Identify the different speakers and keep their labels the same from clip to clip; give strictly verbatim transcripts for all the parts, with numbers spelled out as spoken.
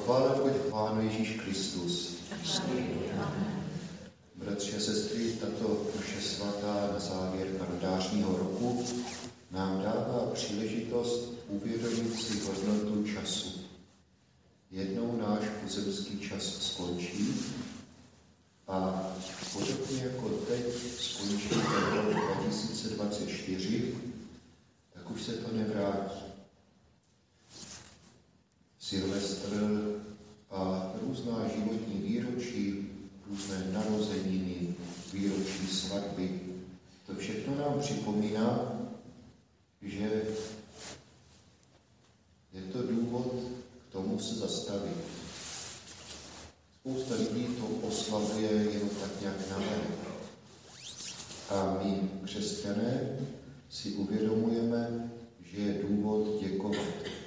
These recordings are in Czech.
Speaker 1: Chvála buď Pánu Ježíš Kristus. Bratři a sestry, tato naše svatá na závěr kalendářního roku nám dává příležitost uvědomit si hodnotu času. Jednou náš pozemský čas skončí a podobně jako teď skončí ten rok dva tisíce dvacet čtyři, tak už se to nevrátí. Silvestr a různá životní výročí, různé narozeniny, výročí svatby, to všechno nám připomíná, že je to důvod k tomu se zastavit. Spousta lidí to oslavuje jenom tak nějak navenek. A my, křesťané, si uvědomujeme, že je důvod děkovat.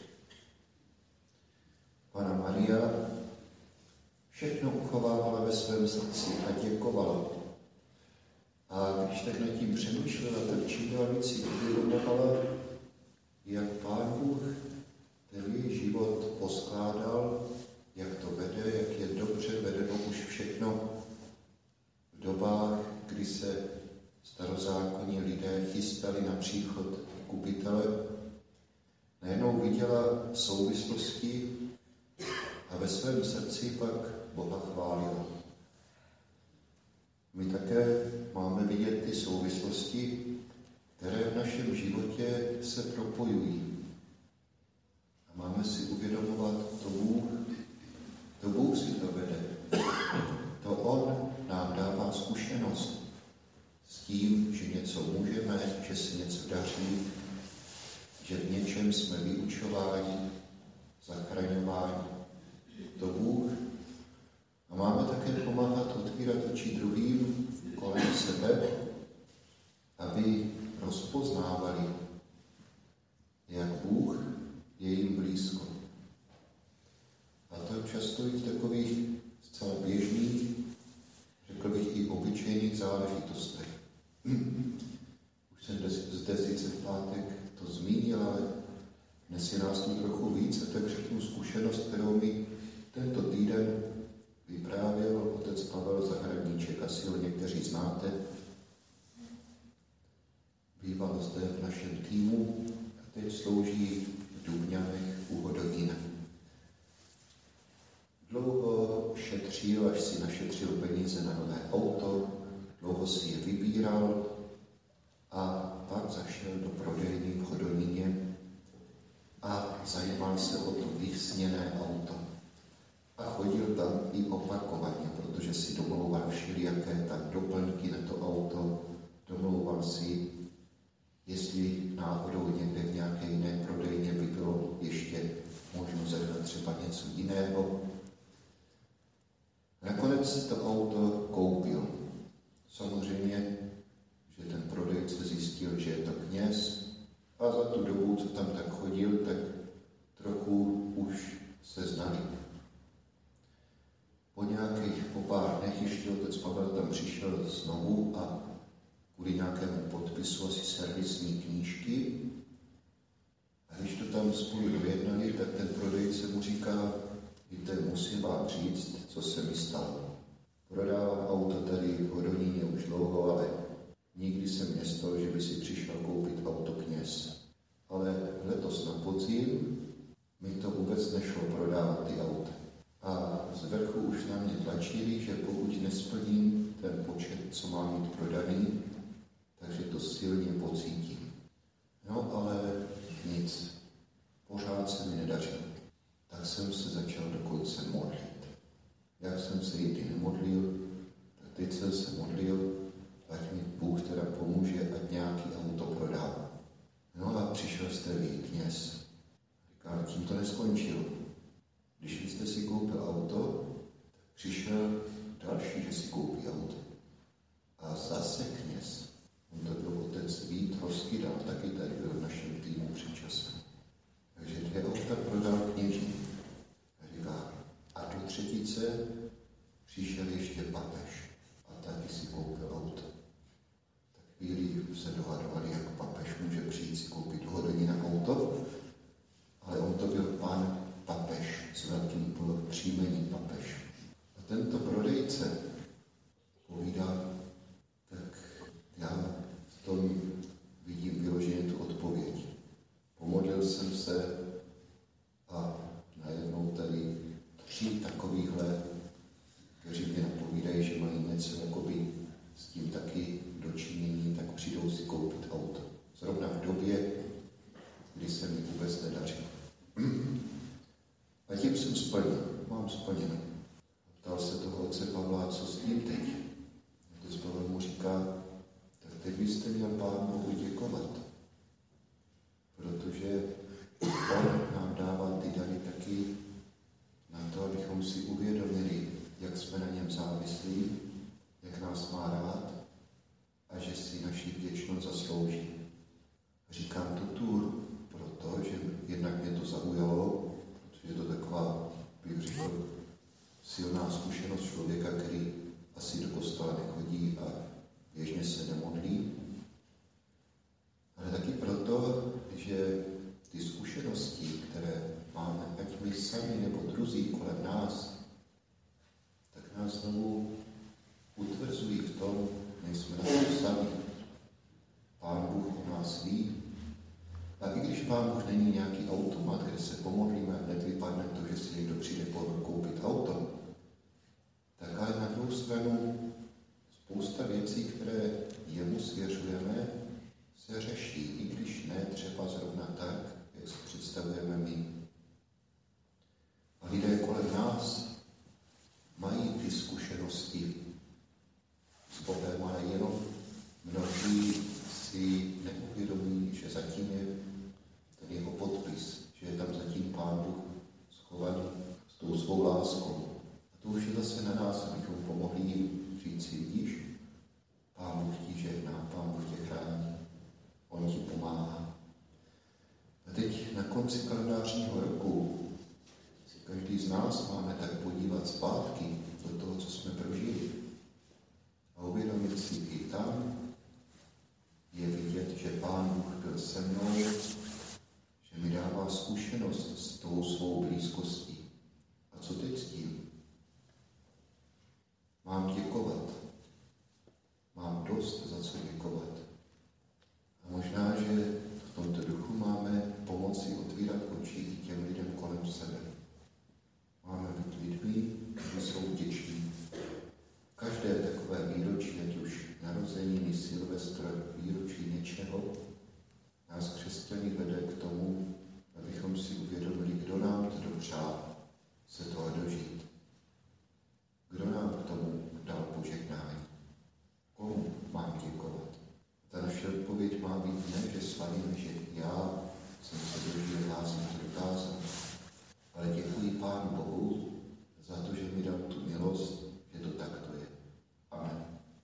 Speaker 1: Panna Maria všechno uchovávala ve svém srdci a děkovala. A když tak nad tím přemýšlela, tak čím dál víc si uvědomovala, jak Pán Bůh ten její život poskládal, jak to vede, jak je dobře vedeno už všechno v dobách, kdy se starozákonní lidé chystali na příchod Kupitele. Najednou viděla souvislosti a ve svém srdci pak Boha chválila. My také máme vidět ty souvislosti, které v našem životě se propojují. A máme si uvědomovat, to Bůh, to Bůh si to vede. To On nám dává zkušenost s tím, že něco můžeme, že se něco daří, že v něčem jsme vyučováni, zachraňováni. To Bůh. A máme také pomáhat otvírat oči druhým kolem sebe, aby rozpoznávali, jak Bůh je jim blízko. A to často i v takových zcela běžných, řekl bych i obyčejných záležitostech. Už jsem zde sice v pátek to zmínil, ale dnes je nás tu trochu víc, a tak řeknu zkušenost, kterou mi tento týden vyprávěl otec Pavel Zahradníček. Asi ho někteří znáte. Býval zde v našem týmu a teď slouží v Dubňanech u Hodonína. Dlouho šetřil, až si našetřil peníze na nové auto, dlouho si je vybíral a pak zašel do prodejny v Hodoníně a zajímal se o to vysněné auto. A chodil tam i opakovaně, protože si domlouval všelijaké tam doplňky na to auto, domlouval si, jestli náhodou někde v nějaké jiné prodejně by bylo ještě možno zadat třeba něco jiného. Nakonec to auto koupil. Samozřejmě, že ten prodejce zjistil, že je to kněz a za tu dobu, co tam tak chodil, tak trochu už se znali. Po nějakých po pár dnech ještě otec Pavel tam přišel znovu a kvůli nějakému podpisu asi servisní knížky. A když to tam spolu dojednali, tak ten prodejce mu říká, víte, musím vám říct, co se mi stalo. Prodávám auto tady v Hodoníně už dlouho, ale nikdy se mě stalo, že by si přišel koupit auto kněz. Ale letos na podzim mi to vůbec nešlo prodávat ty auta. A z vrchu už na mě tlačili, že pokud nesplním ten počet, co mám mít prodaný, takže to silně pocítím. No ale nic, pořád se mi nedařilo. Tak jsem se začal dokonce modlit. Jak jsem se jindy nemodlil, tak teď jsem se modlil, ať mi Bůh teda pomůže, ať nějaký auto prodá. No a přišel jste vy, kněz. Říká, tím to neskončilo. Když jste si koupil auto, tak přišel další, že si koupí auto. A zase kněz. On to byl otec Vít Roskydal, taky tady byl v našem týmu před časem. Takže dvě auta prodal kněží. A říká, a do třetice přišel ještě papež a taky si koupil auto. Tak chvíli se dohadovali, jak papež může přijít si koupit do Hodonína auto, ale on to byl pan papež z s velkým příjmením papež. A tento prodejce povídá, tak já v tom vidím vyloženě tu odpověď. Pomodlil jsem se a najednou tady tři takovýchhle, kteří mě napovídají, že mají něco jakoby s tím taky dočinění, tak přijdou si koupit auto. Zrovna v době, kdy se mi vůbec nedaří. A tím jsem splnil, mám splněno. Ptal se toho otce Pavla, co s tím teď? Otec Pavel mu říká, tak teď byste měl Pánu Bohu děkovat, protože on nám dává ty dary taky na to, abychom si uvědomili, jak jsme na něm závislí, jak nás má rád a že si naši vděčnost zaslouží. Říkám to tu proto, že jednak mě to zaujalo, protože je to taková, bych řekl, silná zkušenost člověka, který asi do kostela nechodí a běžně se nemodlí. Ale taky proto, že ty zkušenosti, které máme, ať my sami nebo druzí kolem nás, tak nás znovu utvrzují v tom, nejsme na to sami. Pán Bůh o nás ví. A i když Pán Bůh není nějaký automat, kde se pomodlíme a hned vypadne to, že si někdo přijde koupit auto, tak ale na druhou stranu spousta věcí, které jemu svěřujeme, se řeší, i když ne třeba zrovna tak, jak si představujeme my. A lidé kolem nás mají ty zkušenosti s Bohem, ale jenom mnozí si neuvědomí, že zatím je ten jeho podpis, že je tam zatím Pán Bůh schovaný s tou svou láskou. A to už je zase na nás, abychom pomohli jim říct si, vidíš, Pán Bůh ti žehná, Pán Bůh tě chrání, on ti pomáhá. A teď na konci kalendářního roku si každý z nás máme tak podívat zpátky do toho, co jsme prožili a uvědomit si i tam, je vidět, že Pán Bůh byl se mnou, že mi dává zkušenost s tou svou blízkostí. A co teď s tím? Mám děkovat. Mám dost za co děkovat. A možná, že v tomto duchu máme pomoci otvírat oči i těm lidem kolem sebe. Máme být lidmi, kteří jsou vděční. Každé takové výročí, ať už narozeniny, Silvestr, výročí něčeho,